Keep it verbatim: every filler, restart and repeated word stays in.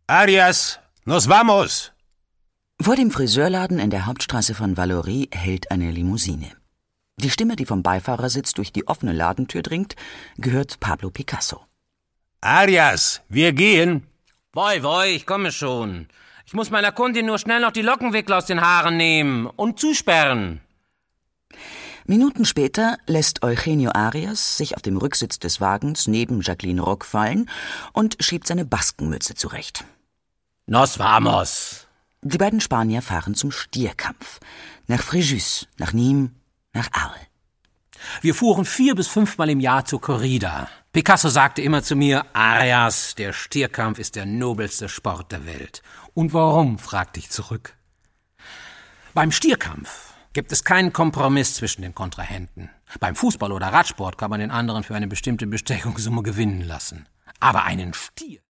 Arias, nos vamos! Vor dem Friseurladen in der Hauptstraße von Vallauris hält eine Limousine. Die Stimme, die vom Beifahrersitz durch die offene Ladentür dringt, gehört Pablo Picasso. Arias, wir gehen. Woi, woi, ich komme schon. Ich muss meiner Kundin nur schnell noch die Lockenwickler aus den Haaren nehmen und zusperren. Minuten später lässt Eugenio Arias sich auf dem Rücksitz des Wagens neben Jacqueline Rock fallen und schiebt seine Baskenmütze zurecht. Nos vamos! Die beiden Spanier fahren zum Stierkampf. Nach Fréjus, nach Nîmes, nach Arles. Wir fuhren vier bis fünfmal im Jahr zur Corrida. Picasso sagte immer zu mir, Arias, der Stierkampf ist der nobelste Sport der Welt. Und warum, fragte ich zurück. Beim Stierkampf gibt es keinen Kompromiss zwischen den Kontrahenten. Beim Fußball oder Radsport kann man den anderen für eine bestimmte Bestechungssumme gewinnen lassen. Aber einen Stier...